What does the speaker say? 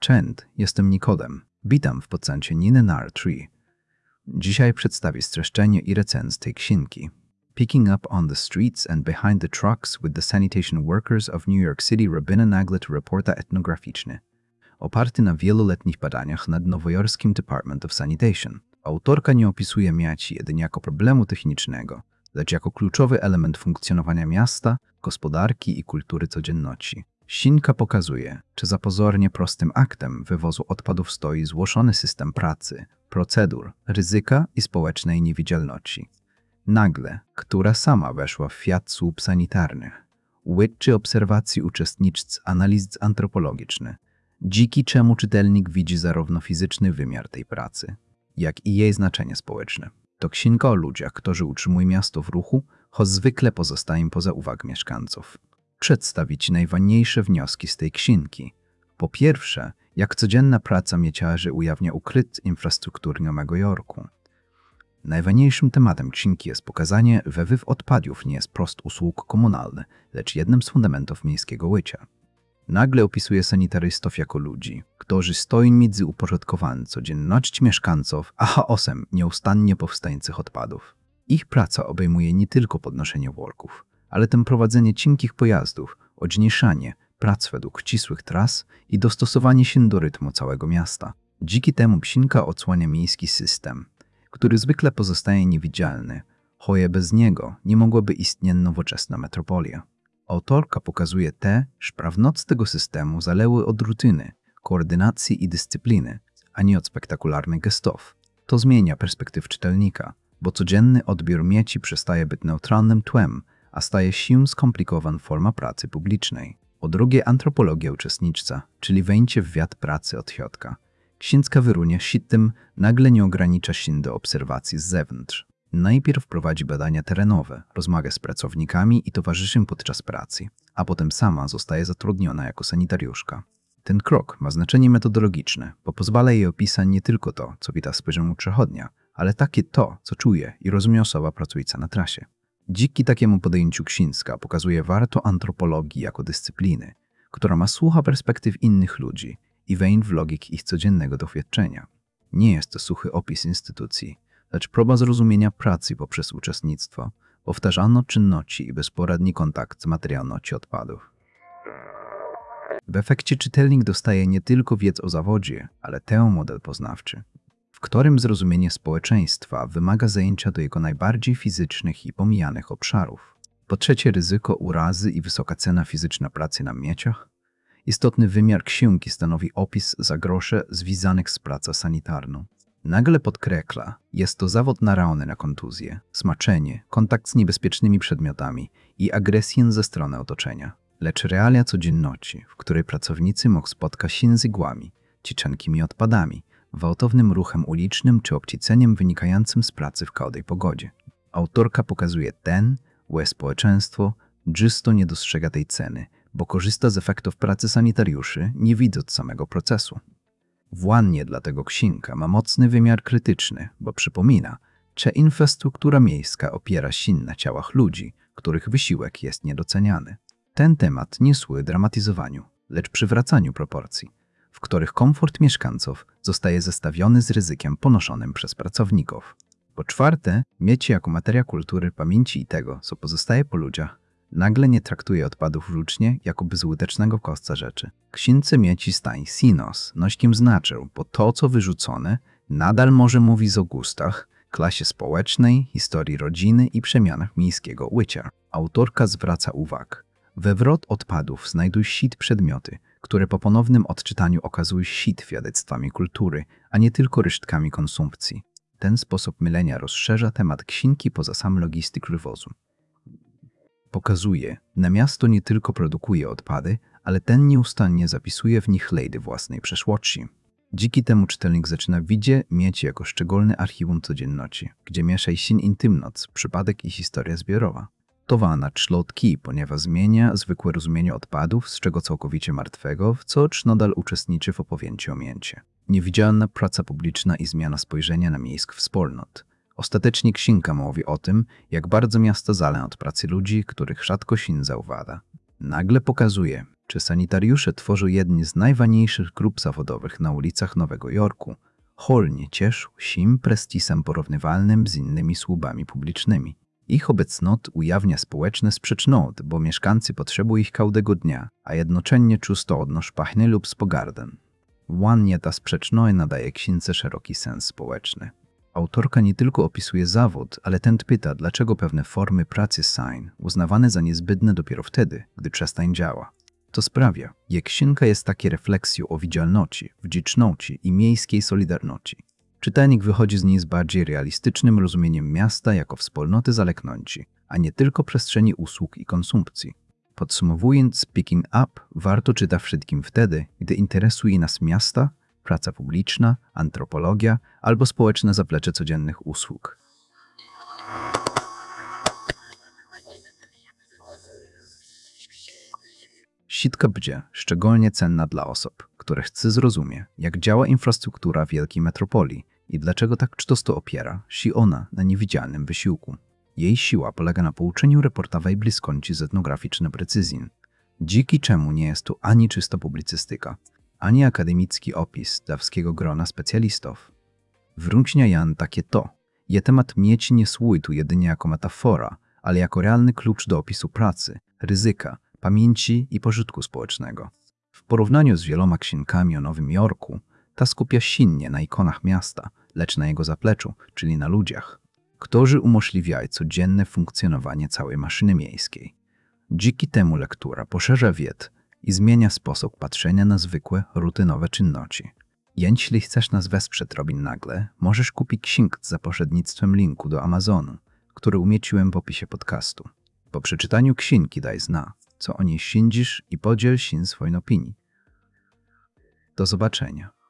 Cześć, jestem Nikodem. Witam w podcaście Niny Nar 3. Dzisiaj przedstawię streszczenie i recenzję tej księgi. Picking up on the streets and behind the trucks with the sanitation workers of New York City Robina Naglet reporta etnograficzny. Oparty na wieloletnich badaniach nad nowojorskim Department of Sanitation. Autorka nie opisuje miaci jedynie jako problemu technicznego, lecz jako kluczowy element funkcjonowania miasta, gospodarki i kultury codzienności. Księga pokazuje, że za pozornie prostym aktem wywozu odpadów stoi złożony system pracy, procedur, ryzyka i społecznej niewidzialności. Nagle, która sama weszła w świat służb sanitarnych, łyczczy obserwacji uczestniczc analiz antropologicznych, dzięki czemu czytelnik widzi zarówno fizyczny wymiar tej pracy, jak i jej znaczenie społeczne. To księga o ludziach, którzy utrzymują miasto w ruchu, choć zwykle pozostają poza uwagą mieszkańców. Przedstawić najważniejsze wnioski z tej księgi. Po pierwsze, jak codzienna praca mieciarzy ujawnia ukryt infrastruktury Nowego Jorku. Najważniejszym tematem księgi jest pokazanie, że wywoz odpadów nie jest prost usług komunalnych, lecz jednym z fundamentów miejskiego życia. Nagle opisuje sanitarystów jako ludzi, którzy stoją między uporządkowaniem codzienności mieszkańców a chaosem nieustannie powstających odpadów. Ich praca obejmuje nie tylko podnoszenie worków, ale też prowadzenie cienkich pojazdów, odniesianie, prac według ścisłych tras i dostosowanie się do rytmu całego miasta. Dzięki temu księga odsłania miejski system, który zwykle pozostaje niewidzialny, choć bez niego nie mogłaby istnieć nowoczesna metropolia. Autorka pokazuje te, że sprawność tego systemu zależy od rutyny, koordynacji i dyscypliny, a nie od spektakularnych gestów. To zmienia perspektyw czytelnika, bo codzienny odbiór mieci przestaje być neutralnym tłem, a staje się skomplikowana forma pracy publicznej. Po drugie, antropologia uczestnicza, czyli wejście w świat pracy od środka. Księga wyrunia się tym, nagle nie ogranicza się do obserwacji z zewnątrz. Najpierw prowadzi badania terenowe, rozmawia z pracownikami i towarzyszy podczas pracy, a potem sama zostaje zatrudniona jako sanitariuszka. Ten krok ma znaczenie metodologiczne, bo pozwala jej opisać nie tylko to, co widać z poziomu przechodnia, ale takie to, co czuje i rozumie osoba pracująca na trasie. Dzięki takiemu podejściu księga pokazuje warto antropologii jako dyscypliny, która ma słucha perspektyw innych ludzi i wejść w logik ich codziennego doświadczenia. Nie jest to suchy opis instytucji, lecz próba zrozumienia pracy poprzez uczestnictwo, powtarzalne czynności i bezporadni kontakt z materialnością odpadów. W efekcie czytelnik dostaje nie tylko wiedzę o zawodzie, ale też model poznawczy, w którym zrozumienie społeczeństwa wymaga zajęcia do jego najbardziej fizycznych i pomijanych obszarów. Po trzecie, ryzyko urazy i wysoka cena fizyczna pracy na mieciach. Istotny wymiar księgi stanowi opis zagrożeń związanych z pracą sanitarną. Nagle podkreśla, jest to zawód narażony na kontuzję, smaczenie, kontakt z niebezpiecznymi przedmiotami i agresję ze strony otoczenia. Lecz realia codzienności, w której pracownicy mogą spotkać się z igłami, cienkimi odpadami, gwałtownym ruchem ulicznym czy obciceniem wynikającym z pracy w każdej pogodzie. Autorka pokazuje że społeczeństwo czysto nie dostrzega tej ceny, bo korzysta z efektów pracy sanitariuszy, nie widząc samego procesu. Właśnie dlatego księga ma mocny wymiar krytyczny, bo przypomina, że infrastruktura miejska opiera się na ciałach ludzi, których wysiłek jest niedoceniany. Ten temat nie służy dramatyzowaniu, lecz przywracaniu proporcji, w których komfort mieszkańców zostaje zestawiony z ryzykiem ponoszonym przez pracowników. Po czwarte, miecie jako materia kultury pamięci i tego, co pozostaje po ludziach, nagle nie traktuje odpadów włócznie jako bezużytecznego kostka rzeczy. Księdze mieci stań sinos, nośkiem znaczył, bo to, co wyrzucone, nadal może mówić o gustach, klasie społecznej, historii rodziny i przemianach miejskiego życia. Autorka zwraca uwagę. We wrot odpadów znajdują się przedmioty, które po ponownym odczytaniu okazują się świadectwami kultury, a nie tylko resztkami konsumpcji. Ten sposób mylenia rozszerza temat księgi poza sam logistyk wywozu. Pokazuje, że miasto nie tylko produkuje odpady, ale ten nieustannie zapisuje w nich ślady własnej przeszłości. Dzięki temu czytelnik zaczyna widzieć mieć jako szczególne archiwum codzienności, gdzie miesza się intymność, przypadek i historia zbiorowa. To wana czlotki, ponieważ zmienia zwykłe rozumienie odpadów z czego całkowicie martwego, w co nadal uczestniczy w opowieści o mięcie. Niewidzialna praca publiczna i zmiana spojrzenia na miejsk wspólnot. Ostatecznie księga mówi o tym, jak bardzo miasto zależy od pracy ludzi, których rzadko się zauważa. Nagle pokazuje, czy sanitariusze tworzą jedni z najważniejszych grup zawodowych na ulicach Nowego Jorku, hol nie cieszył się prestiżem porównywalnym z innymi służbami publicznymi. Ich obecność ujawnia społeczne sprzeczności, bo mieszkańcy potrzebują ich każdego dnia, a jednocześnie często odnoszą pachny lub z pogardą. Właśnie ta sprzeczność nadaje księdze szeroki sens społeczny. Autorka nie tylko opisuje zawód, ale ten pyta, dlaczego pewne formy pracy są uznawane za niezbędne dopiero wtedy, gdy przestań działa. To sprawia, że księga jest takie refleksją o widzialności, wdzięczności i miejskiej solidarności. Czytelnik wychodzi z niej z bardziej realistycznym rozumieniem miasta jako wspólnoty zalegnięci, a nie tylko przestrzeni usług i konsumpcji. Podsumowując, Picking Up warto czytać wszystkim wtedy, gdy interesuje nas miasta, praca publiczna, antropologia albo społeczne zaplecze codziennych usług. Sitka będzie szczególnie cenna dla osób, które chcą zrozumieć, jak działa infrastruktura wielkiej metropolii i dlaczego tak często opiera się ona na niewidzialnym wysiłku. Jej siła polega na pouczeniu reportowej bliskości z etnograficznej precyzji, dzięki czemu nie jest to ani czysta publicystyka, ani akademicki opis dawskiego grona specjalistów. Wręczniajan takie to, je temat mieć nie służy tu jedynie jako metafora, ale jako realny klucz do opisu pracy, ryzyka, pamięci i pożytku społecznego. W porównaniu z wieloma księgami o Nowym Jorku, ta skupia się nie na ikonach miasta, lecz na jego zapleczu, czyli na ludziach, którzy umożliwiają codzienne funkcjonowanie całej maszyny miejskiej. Dzięki temu lektura poszerza wiedzę i zmienia sposób patrzenia na zwykłe, rutynowe czynności. Jeśli chcesz nas wesprzeć Robin Nagle, możesz kupić księgę za pośrednictwem linku do Amazonu, który umieściłem w opisie podcastu. Po przeczytaniu księgi daj zna, co o niej sądzisz i podziel się swoją opinią. Do zobaczenia.